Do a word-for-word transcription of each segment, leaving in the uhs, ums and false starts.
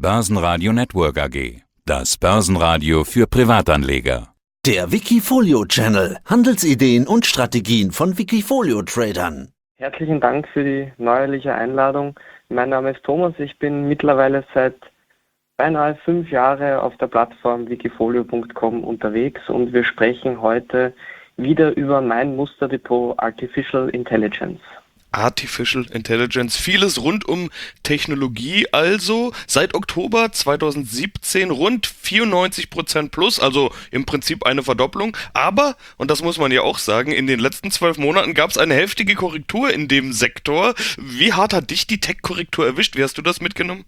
Börsenradio Network A G. Das Börsenradio für Privatanleger. Der Wikifolio-Channel. Handelsideen und Strategien von Wikifolio-Tradern. Herzlichen Dank für die neuerliche Einladung. Mein Name ist Thomas. Ich bin mittlerweile seit beinahe fünf Jahren auf der Plattform wikifolio punkt com unterwegs und wir sprechen heute wieder über mein Musterdepot Artificial Intelligence. Artificial Intelligence, vieles rund um Technologie, also seit Oktober zweitausendsiebzehn rund vierundneunzig Prozent plus, also im Prinzip eine Verdopplung, aber, und das muss man ja auch sagen, in den letzten zwölf Monaten gab es eine heftige Korrektur in dem Sektor. Wie hart hat dich die Tech-Korrektur erwischt? Wie hast du das mitgenommen?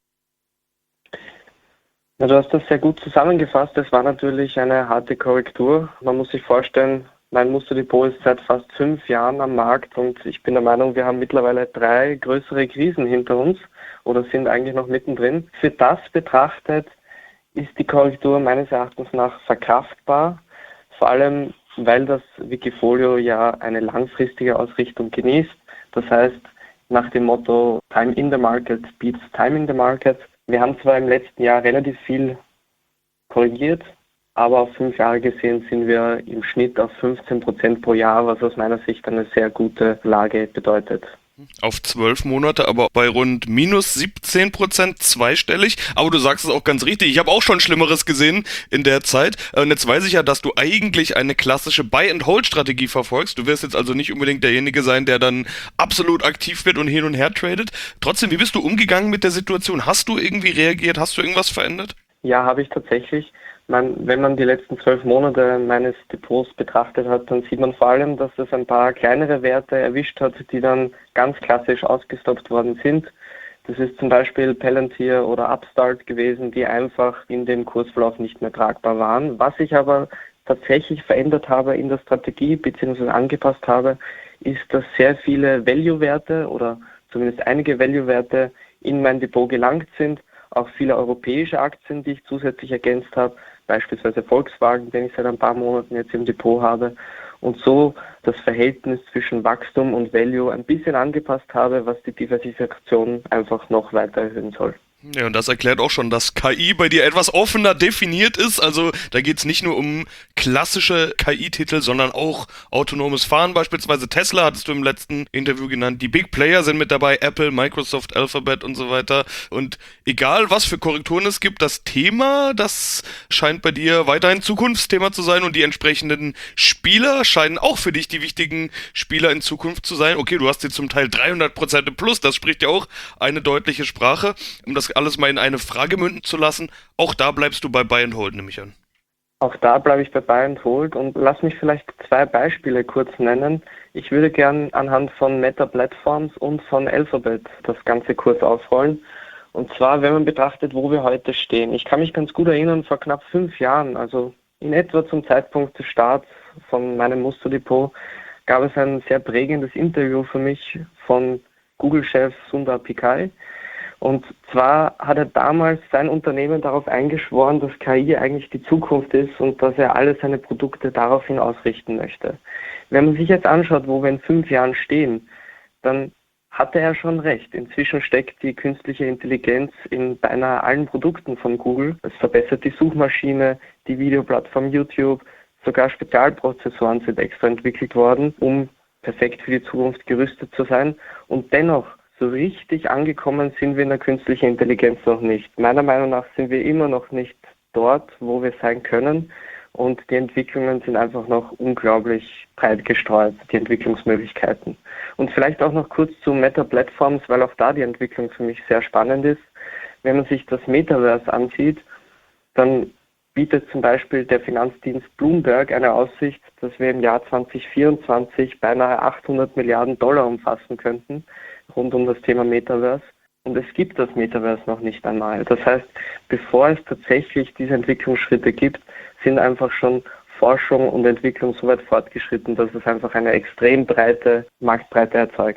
Ja, du hast das sehr gut zusammengefasst. Es war natürlich eine harte Korrektur. Man muss sich vorstellen, mein Musterdepot ist seit fast fünf Jahren am Markt und ich bin der Meinung, wir haben mittlerweile drei größere Krisen hinter uns oder sind eigentlich noch mittendrin. Für das betrachtet ist die Korrektur meines Erachtens nach verkraftbar, vor allem weil das Wikifolio ja eine langfristige Ausrichtung genießt. Das heißt, nach dem Motto Time in the Market beats Time in the Market. Wir haben zwar im letzten Jahr relativ viel korrigiert, aber auf fünf Jahre gesehen sind wir im Schnitt auf fünfzehn Prozent pro Jahr, was aus meiner Sicht eine sehr gute Lage bedeutet. Auf zwölf Monate, aber bei rund minus siebzehn Prozent zweistellig. Aber du sagst es auch ganz richtig. Ich habe auch schon Schlimmeres gesehen in der Zeit. Und jetzt weiß ich ja, dass du eigentlich eine klassische Buy-and-Hold-Strategie verfolgst. Du wirst jetzt also nicht unbedingt derjenige sein, der dann absolut aktiv wird und hin und her tradet. Trotzdem, wie bist du umgegangen mit der Situation? Hast du irgendwie reagiert? Hast du irgendwas verändert? Ja, habe ich tatsächlich. Man, wenn man die letzten zwölf Monate meines Depots betrachtet hat, dann sieht man vor allem, dass es ein paar kleinere Werte erwischt hat, die dann ganz klassisch ausgestoppt worden sind. Das ist zum Beispiel Palantir oder Upstart gewesen, die einfach in dem Kursverlauf nicht mehr tragbar waren. Was ich aber tatsächlich verändert habe in der Strategie bzw. angepasst habe, ist, dass sehr viele Value-Werte oder zumindest einige Value-Werte in mein Depot gelangt sind. Auch viele europäische Aktien, die ich zusätzlich ergänzt habe, beispielsweise Volkswagen, den ich seit ein paar Monaten jetzt im Depot habe, und so das Verhältnis zwischen Wachstum und Value ein bisschen angepasst habe, was die Diversifikation einfach noch weiter erhöhen soll. Ja, und das erklärt auch schon, dass K I bei dir etwas offener definiert ist. Also da geht es nicht nur um klassische K I-Titel, sondern auch autonomes Fahren. Beispielsweise Tesla hattest du im letzten Interview genannt. Die Big Player sind mit dabei, Apple, Microsoft, Alphabet und so weiter. Und egal, was für Korrekturen es gibt, das Thema, das scheint bei dir weiterhin Zukunftsthema zu sein. Und die entsprechenden Spieler scheinen auch für dich die wichtigen Spieler in Zukunft zu sein. Okay, du hast hier zum Teil dreihundert Prozent im Plus, das spricht ja auch eine deutliche Sprache. Um das alles mal in eine Frage münden zu lassen, auch da bleibst du bei Buy and Hold, nehme ich an. Auch da bleibe ich bei Buy and Hold und lass mich vielleicht zwei Beispiele kurz nennen. Ich würde gern anhand von Meta Platforms und von Alphabet das Ganze kurz aufrollen. Und zwar, wenn man betrachtet, wo wir heute stehen. Ich kann mich ganz gut erinnern, vor knapp fünf Jahren, also in etwa zum Zeitpunkt des Starts von meinem Musterdepot, gab es ein sehr prägendes Interview für mich von Google-Chef Sundar Pichai. Und zwar hat er damals sein Unternehmen darauf eingeschworen, dass K I eigentlich die Zukunft ist und dass er alle seine Produkte daraufhin ausrichten möchte. Wenn man sich jetzt anschaut, wo wir in fünf Jahren stehen, dann hatte er schon recht. Inzwischen steckt die künstliche Intelligenz in beinahe allen Produkten von Google. Es verbessert die Suchmaschine, die Videoplattform YouTube, sogar Spezialprozessoren sind extra entwickelt worden, um perfekt für die Zukunft gerüstet zu sein. Und dennoch, so richtig angekommen sind wir in der künstlichen Intelligenz noch nicht. Meiner Meinung nach sind wir immer noch nicht dort, wo wir sein können und die Entwicklungen sind einfach noch unglaublich breit gestreut, die Entwicklungsmöglichkeiten. Und vielleicht auch noch kurz zu Meta Platforms, weil auch da die Entwicklung für mich sehr spannend ist. Wenn man sich das Metaverse ansieht, dann bietet zum Beispiel der Finanzdienst Bloomberg eine Aussicht, dass wir im Jahr zwanzig vierundzwanzig beinahe achthundert Milliarden Dollar umfassen könnten, rund um das Thema Metaverse. Und es gibt das Metaverse noch nicht einmal. Das heißt, bevor es tatsächlich diese Entwicklungsschritte gibt, sind einfach schon Forschung und Entwicklung so weit fortgeschritten, dass es einfach eine extrem breite Marktbreite erzeugt. Ja.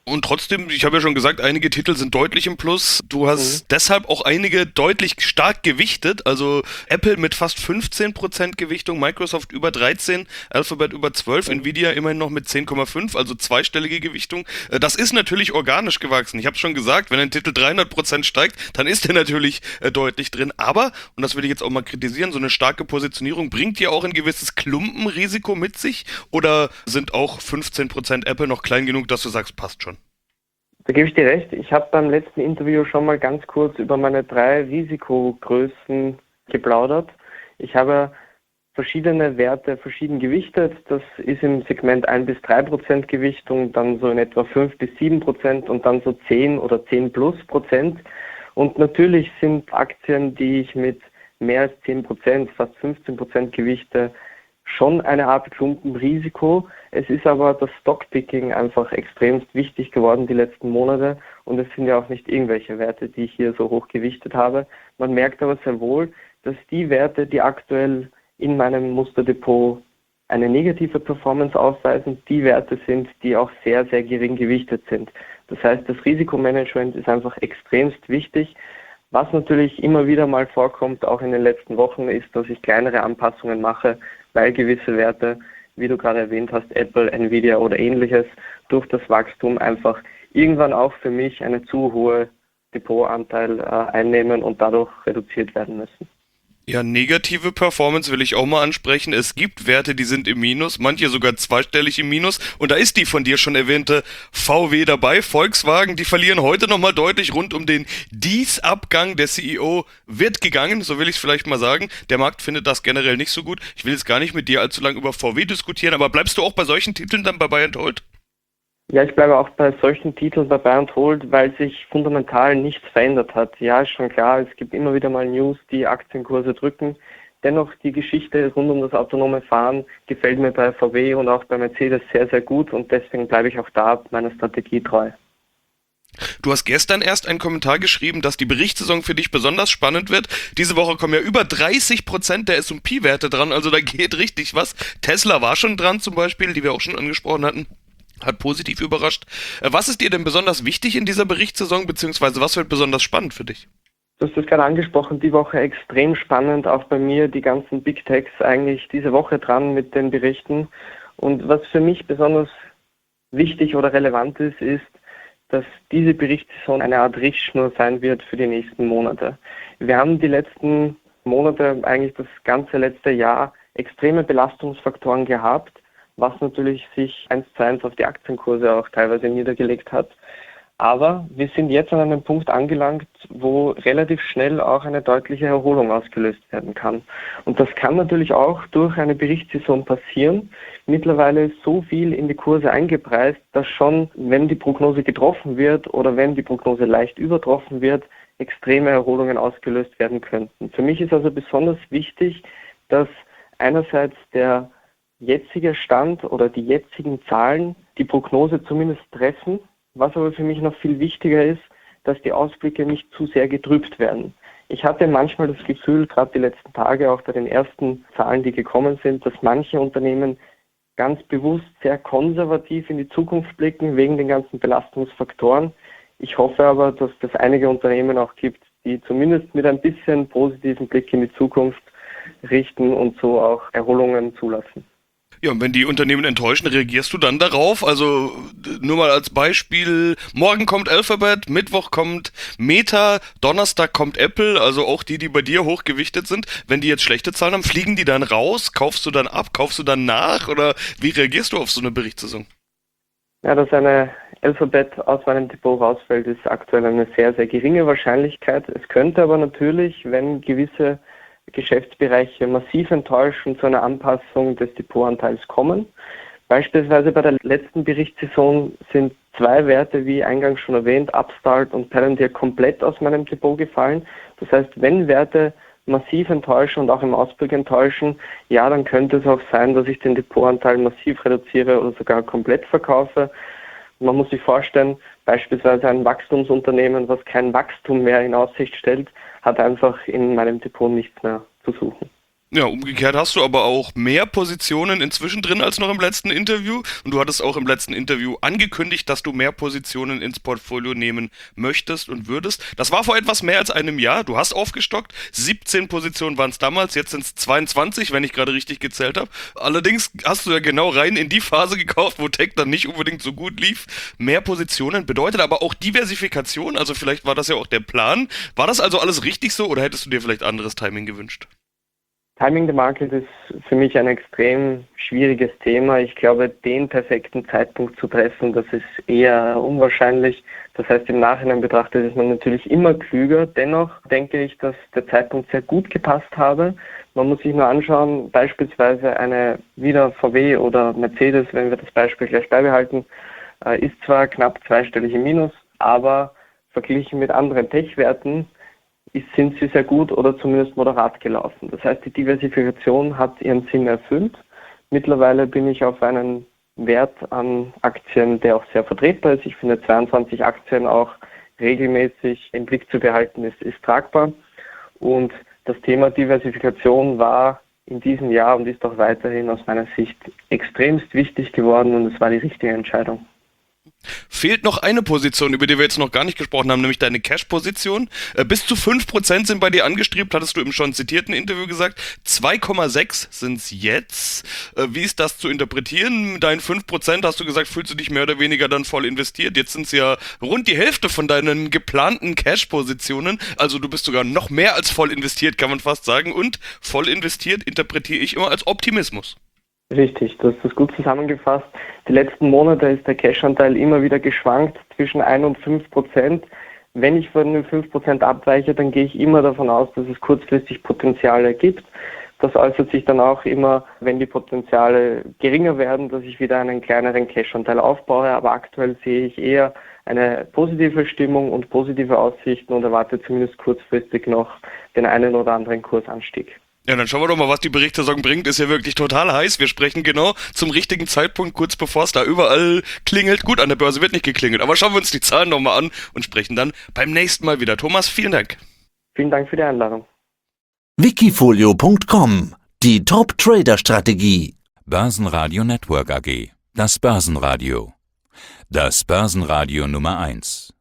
Und trotzdem, ich habe ja schon gesagt, einige Titel sind deutlich im Plus. Du hast mhm. deshalb auch einige deutlich stark gewichtet. Also Apple mit fast fünfzehn Prozent Gewichtung, Microsoft über dreizehn, Alphabet über zwölf, mhm. Nvidia immerhin noch mit zehn Komma fünf, also zweistellige Gewichtung. Das ist natürlich organisch gewachsen. Ich habe schon gesagt, wenn ein Titel dreihundert Prozent steigt, dann ist er natürlich äh, deutlich drin. Aber, und das will ich jetzt auch mal kritisieren, so eine starke Positionierung bringt ja auch ein gewisses Klumpenrisiko mit sich? Oder sind auch fünfzehn Prozent Apple noch klein genug, dass du sagst, passt schon? Da gebe ich dir recht. Ich habe beim letzten Interview schon mal ganz kurz über meine drei Risikogrößen geplaudert. Ich habe verschiedene Werte verschieden gewichtet. Das ist im Segment ein bis drei Prozent Gewichtung, dann so in etwa fünf bis sieben Prozent und dann so zehn oder zehn plus Prozent. Und natürlich sind Aktien, die ich mit mehr als zehn Prozent, fast fünfzehn Prozent gewichte, schon eine Art Klumpenrisiko. Es ist aber das Stockpicking einfach extremst wichtig geworden die letzten Monate und es sind ja auch nicht irgendwelche Werte, die ich hier so hoch gewichtet habe. Man merkt aber sehr wohl, dass die Werte, die aktuell in meinem Musterdepot eine negative Performance aufweisen, die Werte sind, die auch sehr, sehr gering gewichtet sind. Das heißt, das Risikomanagement ist einfach extremst wichtig. Was natürlich immer wieder mal vorkommt, auch in den letzten Wochen, ist, dass ich kleinere Anpassungen mache, weil gewisse Werte, wie du gerade erwähnt hast, Apple, Nvidia oder ähnliches, durch das Wachstum einfach irgendwann auch für mich eine zu hohe Depotanteil äh, einnehmen und dadurch reduziert werden müssen. Ja, negative Performance will ich auch mal ansprechen. Es gibt Werte, die sind im Minus, manche sogar zweistellig im Minus. Und da ist die von dir schon erwähnte V W dabei, Volkswagen. Die verlieren heute nochmal deutlich rund um den Dies-Abgang. Der C E O wird gegangen, so will ich es vielleicht mal sagen. Der Markt findet das generell nicht so gut. Ich will jetzt gar nicht mit dir allzu lange über V W diskutieren, aber bleibst du auch bei solchen Titeln dann bei Buy and Hold? Ja, ich bleibe auch bei solchen Titeln bei Buy and Hold, weil sich fundamental nichts verändert hat. Ja, ist schon klar, es gibt immer wieder mal News, die Aktienkurse drücken. Dennoch, die Geschichte rund um das autonome Fahren gefällt mir bei V W und auch bei Mercedes sehr, sehr gut und deswegen bleibe ich auch da meiner Strategie treu. Du hast gestern erst einen Kommentar geschrieben, dass die Berichtssaison für dich besonders spannend wird. Diese Woche kommen ja über dreißig Prozent der S und P-Werte dran, also da geht richtig was. Tesla war schon dran zum Beispiel, die wir auch schon angesprochen hatten. Hat positiv überrascht. Was ist dir denn besonders wichtig in dieser Berichtssaison, beziehungsweise was wird besonders spannend für dich? Du hast das gerade angesprochen, die Woche extrem spannend, auch bei mir die ganzen Big Techs eigentlich diese Woche dran mit den Berichten. Und was für mich besonders wichtig oder relevant ist, ist, dass diese Berichtssaison eine Art Richtschnur sein wird für die nächsten Monate. Wir haben die letzten Monate, eigentlich das ganze letzte Jahr, extreme Belastungsfaktoren gehabt, was natürlich sich eins zu eins auf die Aktienkurse auch teilweise niedergelegt hat. Aber wir sind jetzt an einem Punkt angelangt, wo relativ schnell auch eine deutliche Erholung ausgelöst werden kann. Und das kann natürlich auch durch eine Berichtssaison passieren. Mittlerweile ist so viel in die Kurse eingepreist, dass schon, wenn die Prognose getroffen wird oder wenn die Prognose leicht übertroffen wird, extreme Erholungen ausgelöst werden könnten. Für mich ist also besonders wichtig, dass einerseits der jetzige Stand oder die jetzigen Zahlen die Prognose zumindest treffen. Was aber für mich noch viel wichtiger ist, dass die Ausblicke nicht zu sehr getrübt werden. Ich hatte manchmal das Gefühl, gerade die letzten Tage, auch bei den ersten Zahlen, die gekommen sind, dass manche Unternehmen ganz bewusst sehr konservativ in die Zukunft blicken, wegen den ganzen Belastungsfaktoren. Ich hoffe aber, dass es einige Unternehmen auch gibt, die zumindest mit ein bisschen positiven Blick in die Zukunft richten und so auch Erholungen zulassen. Ja, und wenn die Unternehmen enttäuschen, reagierst du dann darauf? Also nur mal als Beispiel, morgen kommt Alphabet, Mittwoch kommt Meta, Donnerstag kommt Apple, also auch die, die bei dir hochgewichtet sind. Wenn die jetzt schlechte Zahlen haben, fliegen die dann raus? Kaufst du dann ab? Kaufst du dann nach? Oder wie reagierst du auf so eine Berichtssaison? Ja, dass eine Alphabet aus meinem Depot rausfällt, ist aktuell eine sehr, sehr geringe Wahrscheinlichkeit. Es könnte aber natürlich, wenn gewisse Geschäftsbereiche massiv enttäuschen, zu einer Anpassung des Depotanteils kommen. Beispielsweise bei der letzten Berichtssaison sind zwei Werte, wie eingangs schon erwähnt, Upstart und Palantir, komplett aus meinem Depot gefallen. Das heißt, wenn Werte massiv enttäuschen und auch im Ausblick enttäuschen, ja, dann könnte es auch sein, dass ich den Depotanteil massiv reduziere oder sogar komplett verkaufe. Man muss sich vorstellen, beispielsweise ein Wachstumsunternehmen, was kein Wachstum mehr in Aussicht stellt, hat einfach in meinem Depot nichts mehr zu suchen. Ja, umgekehrt hast du aber auch mehr Positionen inzwischen drin als noch im letzten Interview. Und du hattest auch im letzten Interview angekündigt, dass du mehr Positionen ins Portfolio nehmen möchtest und würdest. Das war vor etwas mehr als einem Jahr. Du hast aufgestockt. siebzehn Positionen waren es damals, jetzt sind es zweiundzwanzig, wenn ich gerade richtig gezählt habe. Allerdings hast du ja genau rein in die Phase gekauft, wo Tech dann nicht unbedingt so gut lief. Mehr Positionen bedeutet aber auch Diversifikation. Also vielleicht war das ja auch der Plan. War das also alles richtig so oder hättest du dir vielleicht anderes Timing gewünscht? Timing the Market ist für mich ein extrem schwieriges Thema. Ich glaube, den perfekten Zeitpunkt zu treffen, das ist eher unwahrscheinlich. Das heißt, im Nachhinein betrachtet ist man natürlich immer klüger. Dennoch denke ich, dass der Zeitpunkt sehr gut gepasst habe. Man muss sich nur anschauen, beispielsweise eine wieder V W oder Mercedes, wenn wir das Beispiel gleich beibehalten, ist zwar knapp zweistellig im Minus, aber verglichen mit anderen Tech-Werten sind sie sehr gut oder zumindest moderat gelaufen. Das heißt, die Diversifikation hat ihren Sinn erfüllt. Mittlerweile bin ich auf einen Wert an Aktien, der auch sehr vertretbar ist. Ich finde zweiundzwanzig Aktien auch regelmäßig im Blick zu behalten, ist, ist tragbar. Und das Thema Diversifikation war in diesem Jahr und ist auch weiterhin aus meiner Sicht extremst wichtig geworden und es war die richtige Entscheidung. Fehlt noch eine Position, über die wir jetzt noch gar nicht gesprochen haben, nämlich deine Cash-Position. Äh, bis zu fünf Prozent sind bei dir angestrebt, hattest du im schon zitierten Interview gesagt. zwei Komma sechs sind es jetzt. Äh, wie ist das zu interpretieren? Deinen fünf Prozent hast du gesagt, fühlst du dich mehr oder weniger dann voll investiert. Jetzt sind es ja rund die Hälfte von deinen geplanten Cash-Positionen. Also du bist sogar noch mehr als voll investiert, kann man fast sagen. Und voll investiert interpretiere ich immer als Optimismus. Richtig, du hast das gut zusammengefasst. Die letzten Monate ist der Cash-Anteil immer wieder geschwankt zwischen ein und fünf Prozent. Wenn ich von den fünf Prozent abweiche, dann gehe ich immer davon aus, dass es kurzfristig Potenziale gibt. Das äußert sich dann auch immer, wenn die Potenziale geringer werden, dass ich wieder einen kleineren Cash-Anteil aufbaue. Aber aktuell sehe ich eher eine positive Stimmung und positive Aussichten und erwarte zumindest kurzfristig noch den einen oder anderen Kursanstieg. Ja, dann schauen wir doch mal, was die Berichtssaison bringt. Ist ja wirklich total heiß. Wir sprechen genau zum richtigen Zeitpunkt, kurz bevor es da überall klingelt. Gut, an der Börse wird nicht geklingelt, aber schauen wir uns die Zahlen nochmal an und sprechen dann beim nächsten Mal wieder. Thomas, vielen Dank. Vielen Dank für die Einladung. Wikifolio Punkt com, die Top-Trader-Strategie. Börsenradio Network A G. Das Börsenradio. Das Börsenradio Nummer eins.